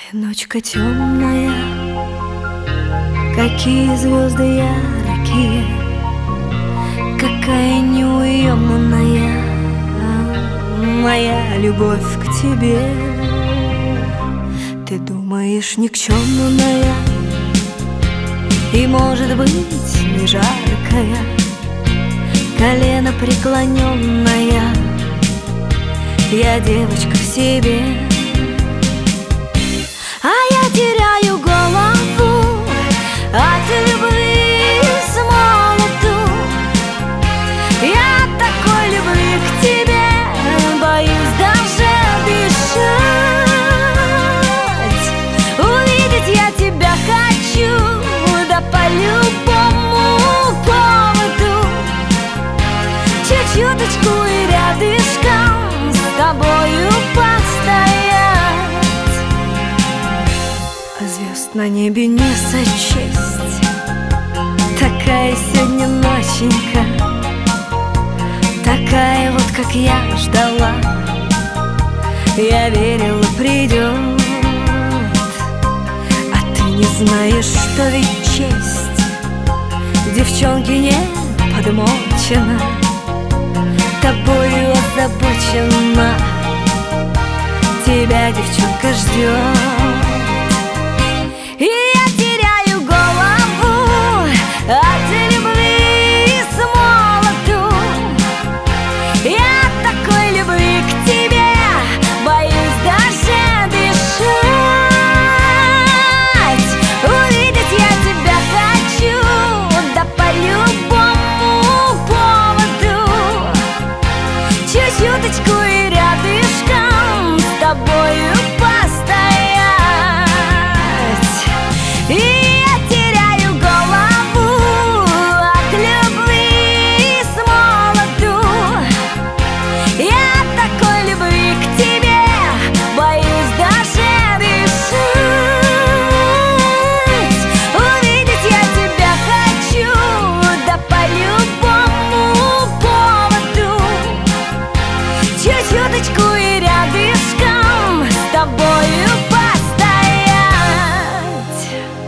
Ночка темная, какие звезды яркие, какая неуемная моя любовь к тебе. Ты думаешь, никчемная и, может быть, не жаркая, колено преклоненная, я девочка в себе. А я теряю голову от любви с молоду. Я такой любви к тебе боюсь даже дышать. Увидеть я тебя хочу, да по любому поводу. Чуть-чуточку и рядышком с тобою постоять. Звезд на небе не сочесть, такая сегодня ноченька, такая вот, как я ждала. Я верила, придет, а ты не знаешь, что ведь честь девчонки не подмочена, тобою озабочена. Тебя девчонка ждет.